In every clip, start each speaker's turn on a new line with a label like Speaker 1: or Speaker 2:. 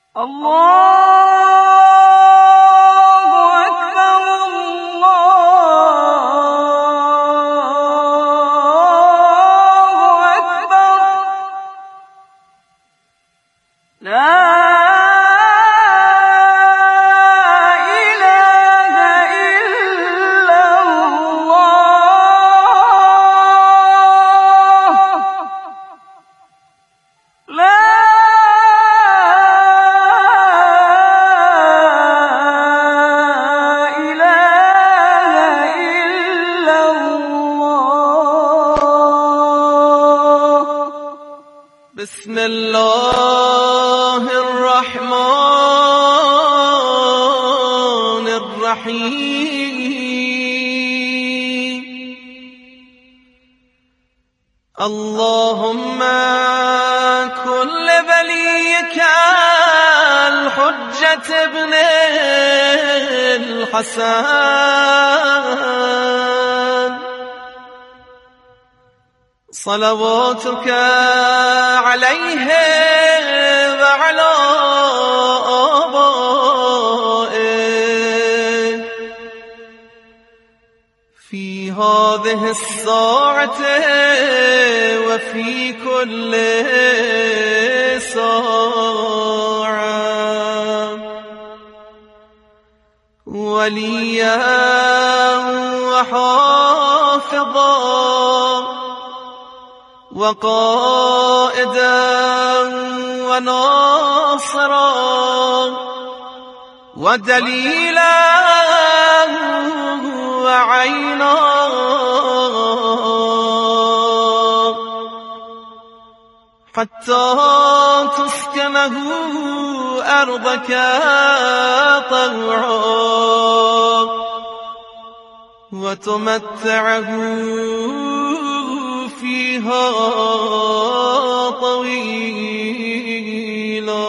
Speaker 1: بسم الله الرحمن الرحیم اللهم كل وليك الحجة ابن الحسن صلواتك عليه وعلى آبائه في هذه الساعة وفي كل ساعة وليا وحافظا وقائدا وناصرا ودليلا وعينا حتى تسكنه أرضك طوعا وتمتعه فيها طويلا.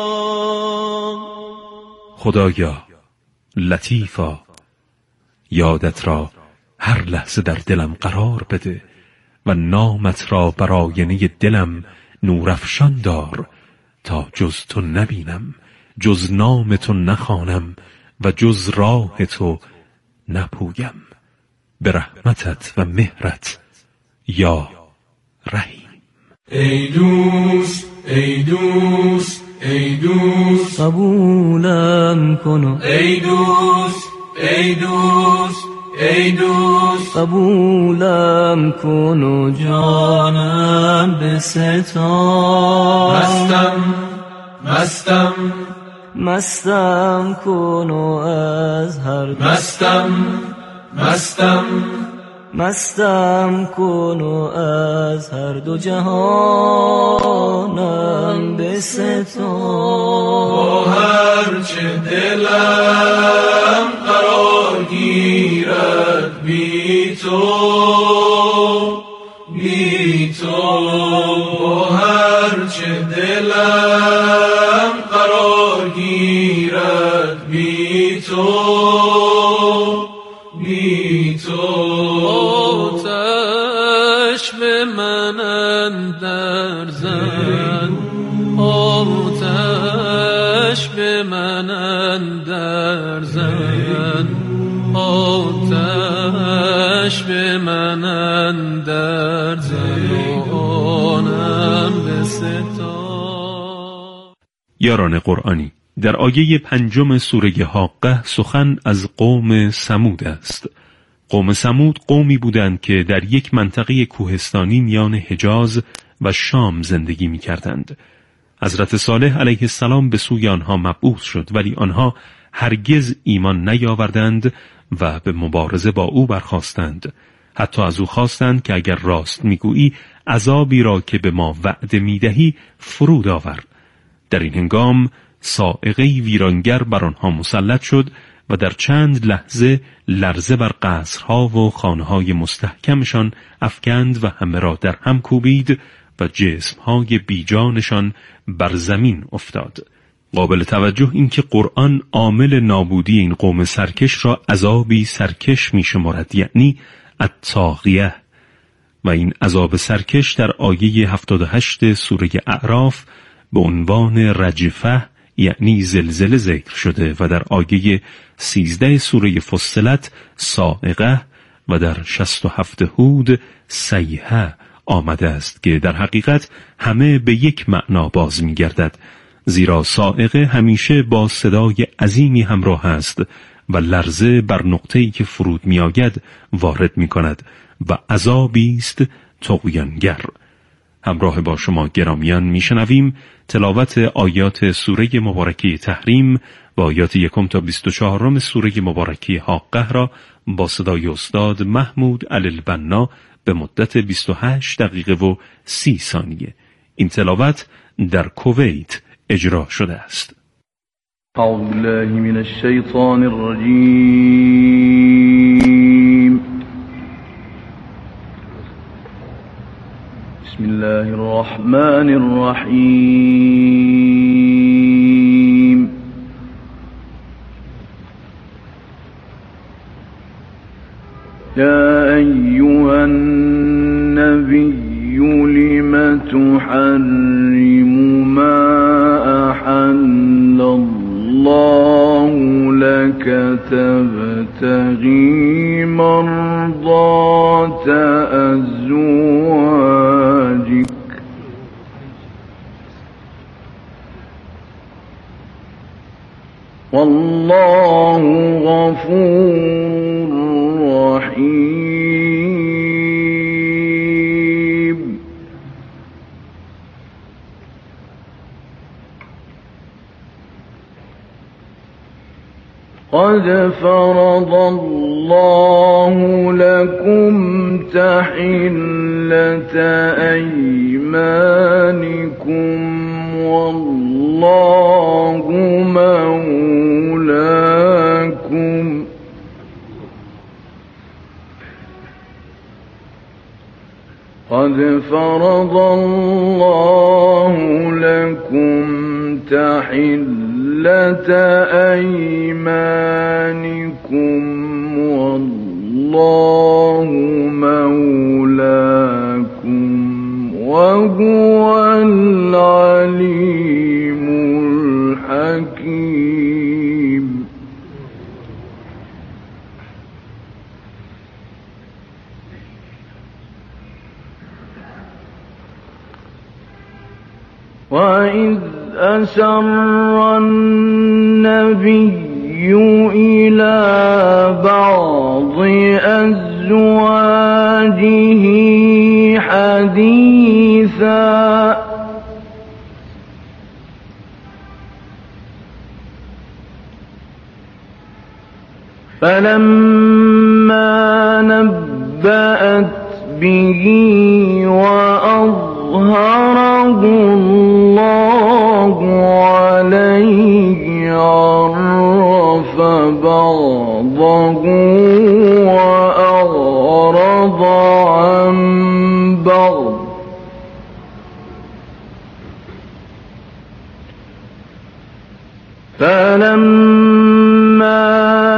Speaker 2: خدایا لطیفا یادت را هر لحظه در دلم قرار بده و نامت را بر آینه دلم نورافشان دار تا جز تو نبینم، جز نام تو نخوانم و جز راه تو نپویم. به رحمتت و مهرت یا رحیم.
Speaker 3: ای دوست ای دوست ای دوست
Speaker 4: قبولم کن،
Speaker 3: ای دوست ای دوست ای دوست
Speaker 4: قبولم کن و جانم بستان. مستم کن و از هر مستم کن و از هر دو جهانم بستان.
Speaker 3: با هر چه دلم قرار گیرد بی تو با هر چه دلم قرار گیرد بی تو
Speaker 1: آتش به من اندر زن، آتش به من اندر زن، آتش به من اندر زن و آنم بستان.
Speaker 2: یاران قرآنی، در آیه 5 سوره حاقه سخن از قوم ثمود است. قوم ثمود قومی بودند که در یک منطقه کوهستانی میان حجاز و شام زندگی می کردند. حضرت صالح علیه السلام به سوی آنها مبعوث شد، ولی آنها هرگز ایمان نیاوردند و به مبارزه با او برخاستند. حتی از او خواستند که اگر راست میگویی عذابی را که به ما وعده میدهی فرود آور. در این هنگام صاعقه‌ای ویرانگر بر آنها مسلط شد و در چند لحظه لرزه بر قصرها و خانه‌های مستحکمشان افکند و همه را در هم کوبید و جسمهای بیجانشان بر زمین افتاد. قابل توجه این که قرآن عامل نابودی این قوم سرکش را عذابی سرکش می شمارد، یعنی الطاغیه، و این عذاب سرکش در آیه 78 سوره اعراف به عنوان رجفه یعنی زلزله ذکر شده و در آیه 13 سوره فصلت صاعقه و در 67 هود صیحه آمده است که در حقیقت همه به یک معنا باز می گردد، زیرا صاعقه همیشه با صدای عظیمی همراه است و لرزه بر نقطه‌ای که فرود می آید وارد می کند و عذابی است طغیانگر. همراه با شما گرامیان می شنویم تلاوت آیات سوره مبارکه تحریم و آیات 1 تا 24 سوره مبارکه حاقه را با صدای استاد محمود علی البنا به مدت 28 دقیقه و 30 ثانیه. این تلاوت در کویت اجرا شده است.
Speaker 5: اعوذ بالله من الشیطان الرجیم. بسم الله الرحمن الرحیم. یا ایها النبی لم تحرم ما احل الله لك تبتغي مرضات ازواجك والله غفور رحيم. قد فرض الله لكم تحلة أيمانكم والله مولاكم قد فرض الله لكم تحلة أيمانكم والله مولاكم وهو العليم الحكيم. وإذ أسر النبي إلى بعض أزواجه حديثا فلما نبأت به وأظهره الله عليه عرف بعضه وأعرض عن بعض فلما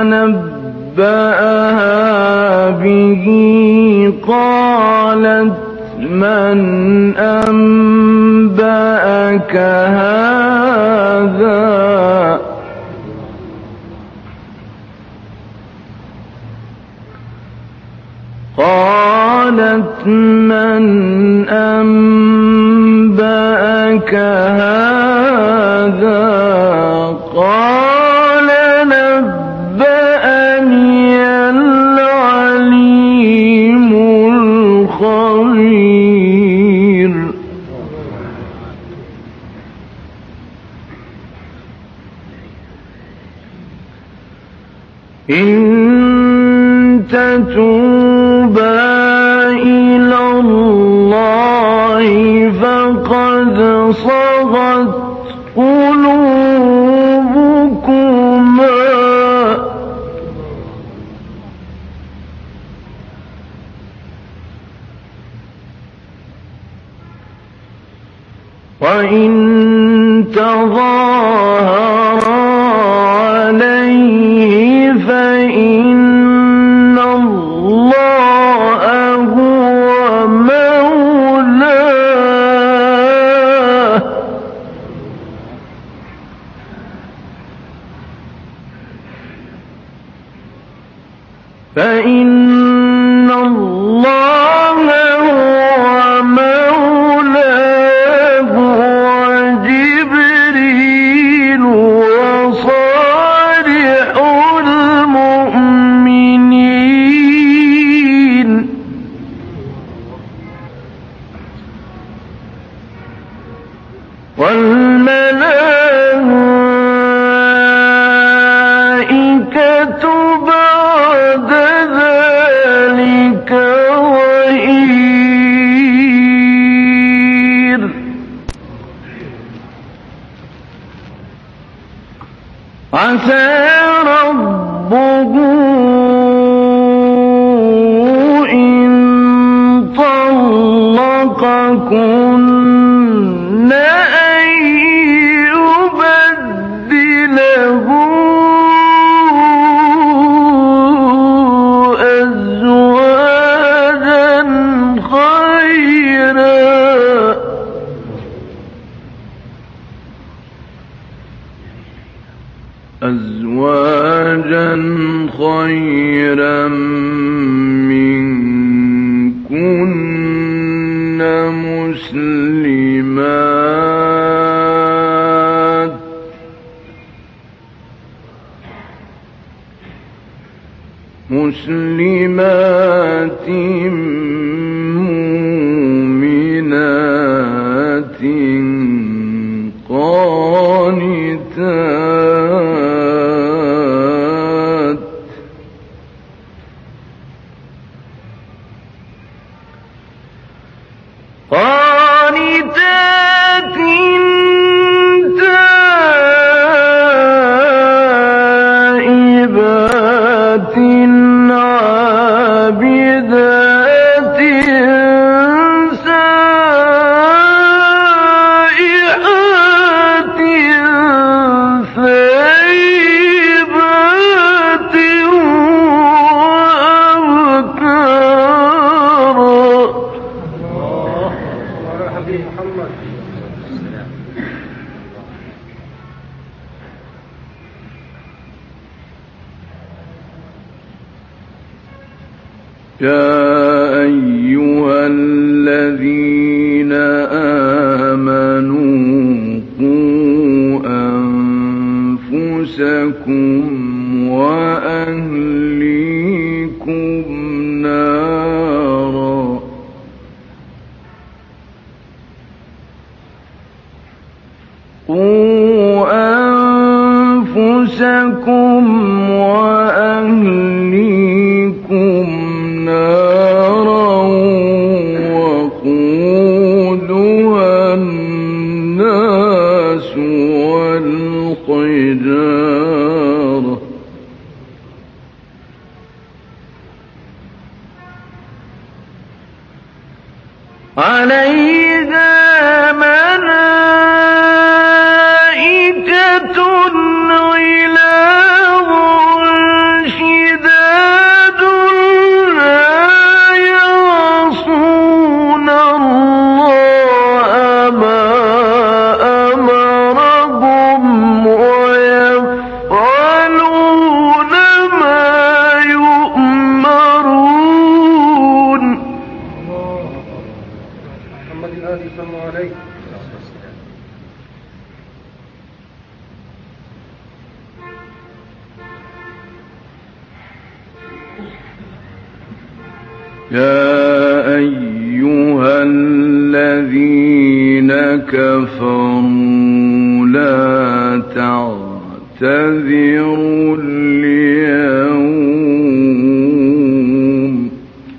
Speaker 5: نبأها به قالت من أنبأك هذا قالت من أنبأك هذا قال نبأني العليم الخبير. إن تتوبا إلى الله فقد صغت قلوبكما وإن تظاهرا عليه فإن الله هو مولاه فإن الله هو مولاه وجبريل وصالح المؤمنين والملائكة بعد ذلك ظهير عسى ربه إن طلقكن أن يبدله أزواجا خيرا منكن مسلمات مؤمنات قانتات تائبات عابدات سائحات ثيبات يا أيها الذين آمنوا قوا أنفسكم وأهليكم نارا قوا أنفسكم وأهليكم نارا وقودها الناس والحجارة عليها ملائكة غلاظ شداد لا يعصون الله ما أمرهم ويفعلون ما يؤمرون. محمد الهادي صلى الله عليه. يا أيها الذين كفروا لا تعتذروا اليوم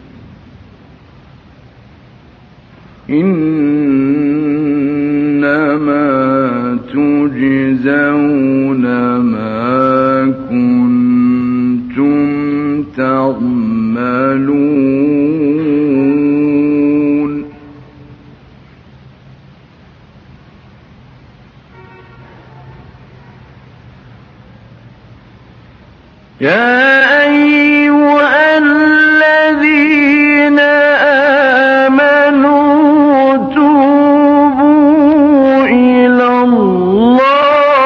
Speaker 5: إنما تجزون ما كنتم تعملون. يا أيها الذين آمنوا توبوا إلى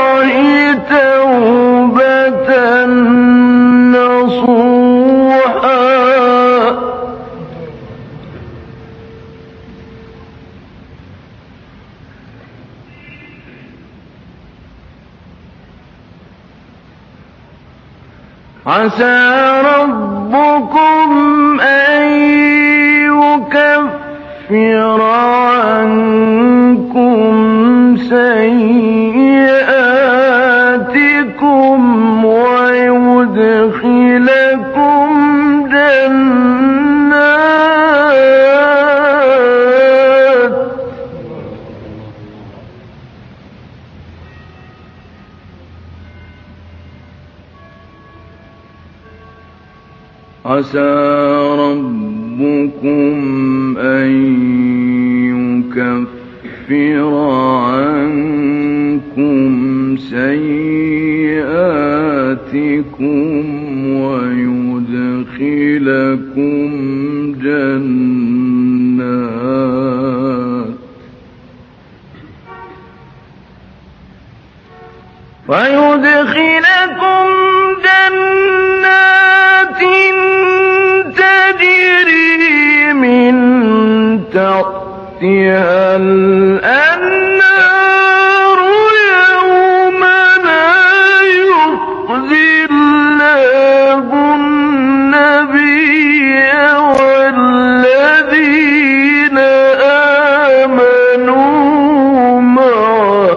Speaker 5: الله توبة نصوحا عسى ربكم أن يكفر عنكم سيئاتكم ويدخلكم جنات عسى ربكم أن يكفر عنكم سيئاتكم ويدخلكم جنات تجري من تحتها الأنهار يوم لا يخزي الله النبي والذين آمنوا معه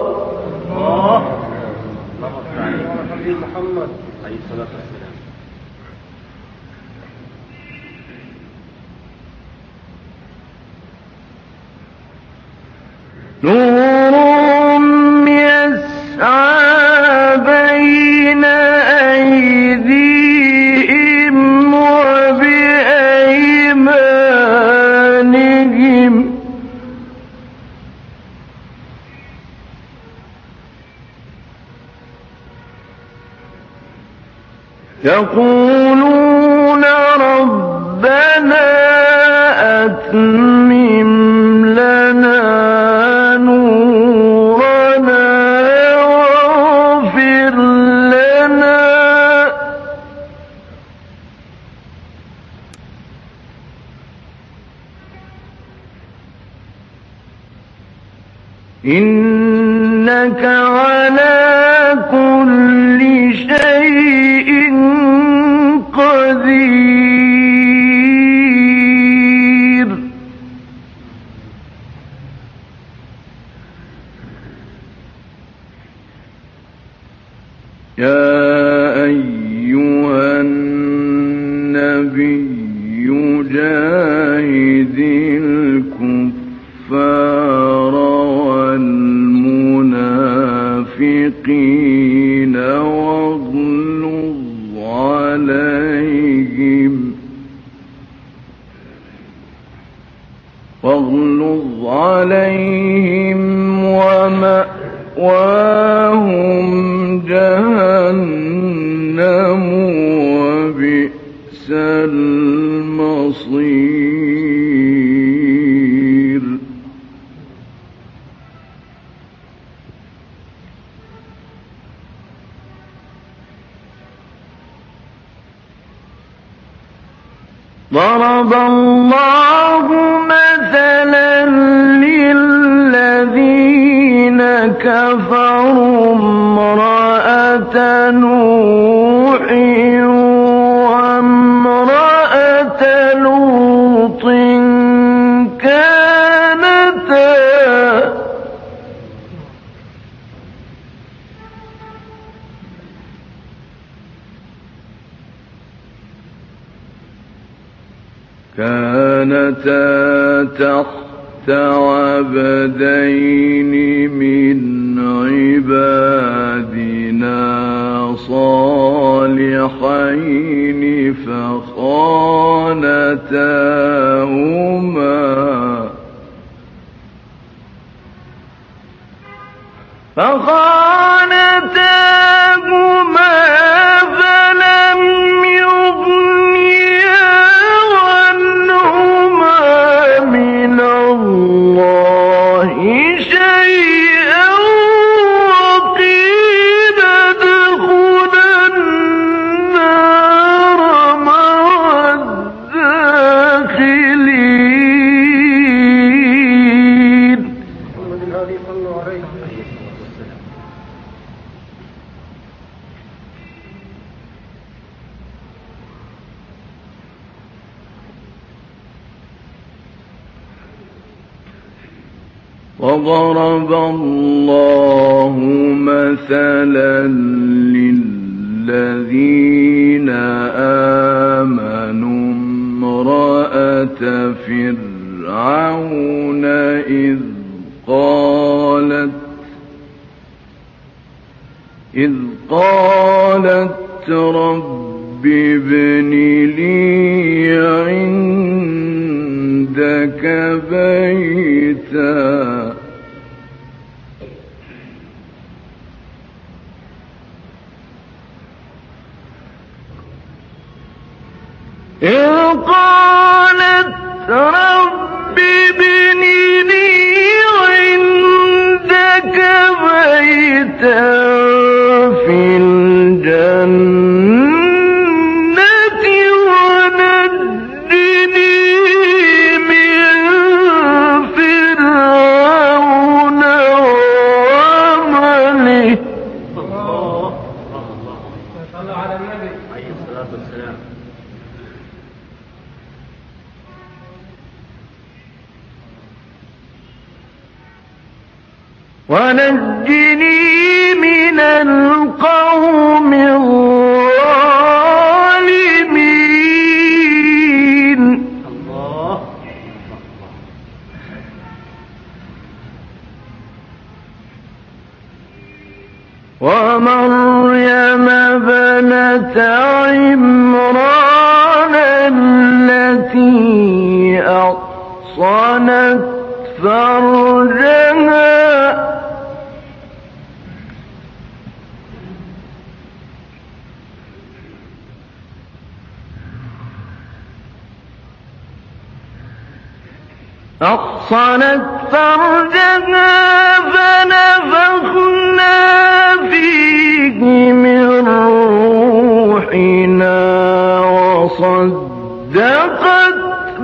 Speaker 5: نورهم يسعى بين أيديهم وبأيمانهم يقولون ربنا أتمم لنا نورنا واغفر لنا إنك على كل شيء قدير يا أيها النبي جاهد الكفار والمنافقين واغلظ عليهم ومأواهم جهنم وبئس المصير ضرب الله مثلا للذين كفروا امرأة نوح وامرأة لوط كانتا تحت عبدين من عبادنا صالحين فخانتاهما فلم يغنيا عنهما من الله شيئا وقيل ادخلا النار مع الداخلين. وضرب الله مثلا للذين آمنوا امرأة فرعون إذ قالت رب ابن لي عندك بيتا رب ابن لي عندك بيتا في الجنة ونجني من فرعون وعمله.
Speaker 6: صلى على النبي عليه الصلاة والسلام.
Speaker 5: ونجني من القوم الظالمين.
Speaker 6: الله.
Speaker 5: ومريم ابنة عمران التي أحصنت فرجها فنفخنا فيه من روحنا وصدقت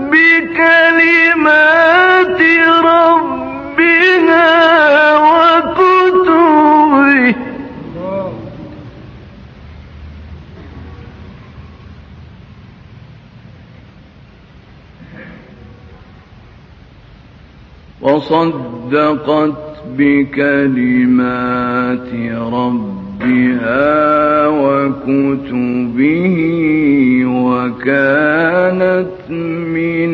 Speaker 5: بكلمات ربها وكتبه وكانت من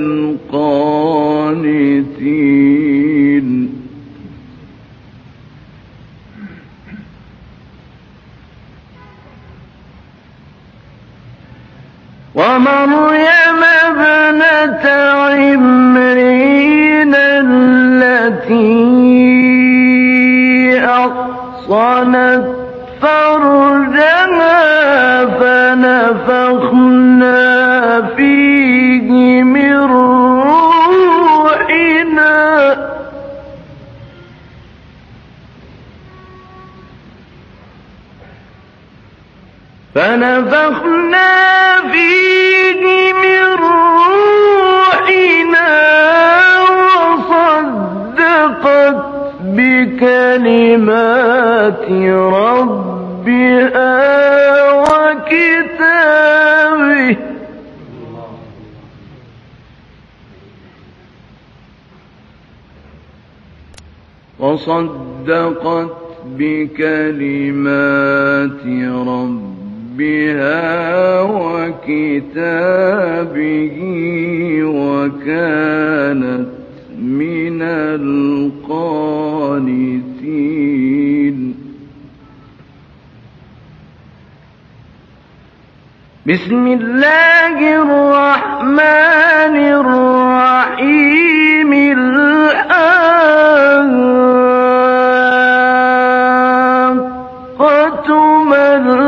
Speaker 5: القانتين. ومريم ابنة عمران التي أحصنت فرجها فنفخنا فيه من روحنا وصدقت بكلمات ربها وكتابه وكانت من القانتين. بسم الله الرحمن الرحيم. الحاقة ما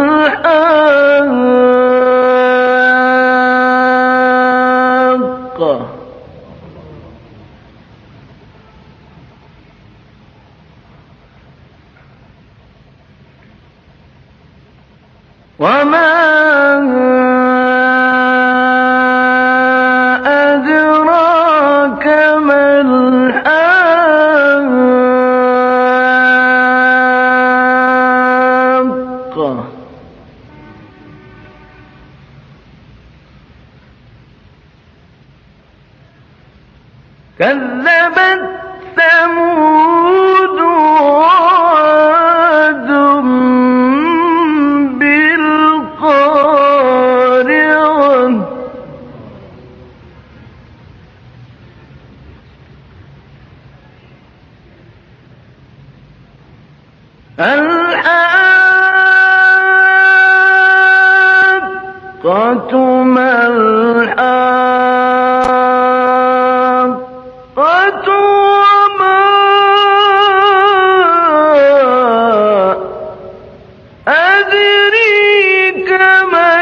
Speaker 5: الحاقة وما أدراك ما الحاقة كذبت ثمود الحاقة ما الحاقة وما أدريك ما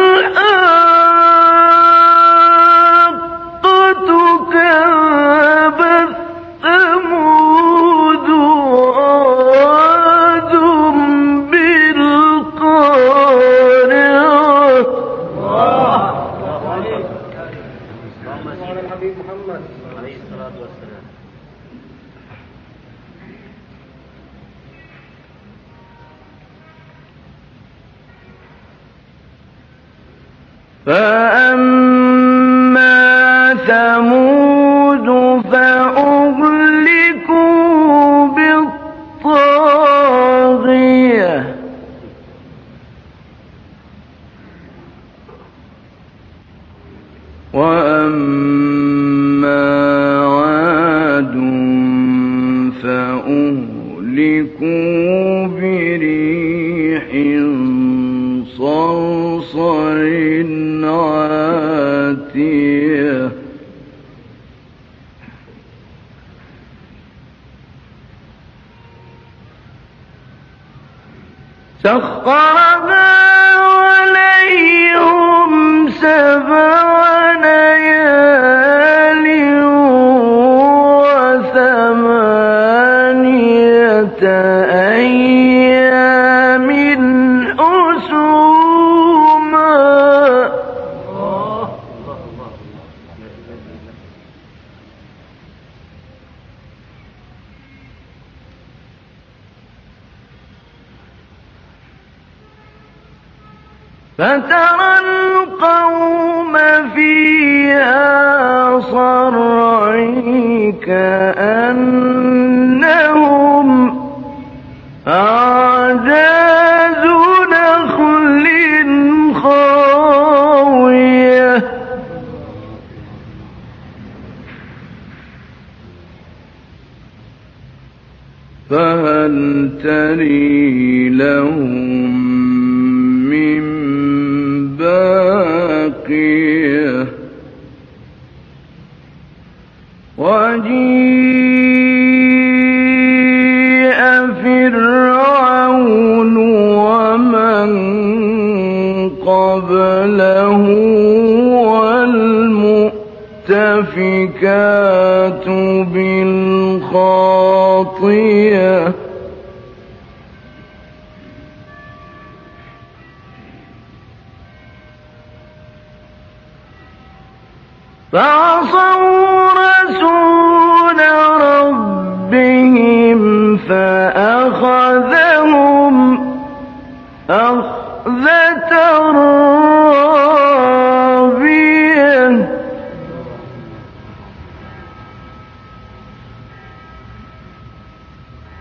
Speaker 5: الحاقة كذبت ثمود وعاد بالقارعة.
Speaker 6: الحبيب محمد عليه الصلاة والسلام.
Speaker 5: فأما ثمود فأهلكوا بالطاغية وأما عاد فأهلكوا بريح صرصر عاتية سخرها عليهم 7 ليال و8 أيام حسوما. فترى القوم فيها صرعى كأنهم أعجاز نخل خاوية فهل تري لهم من باقية وجيء فرعون ومن قبله والمؤتفكات بالخاطية فعصوا رسول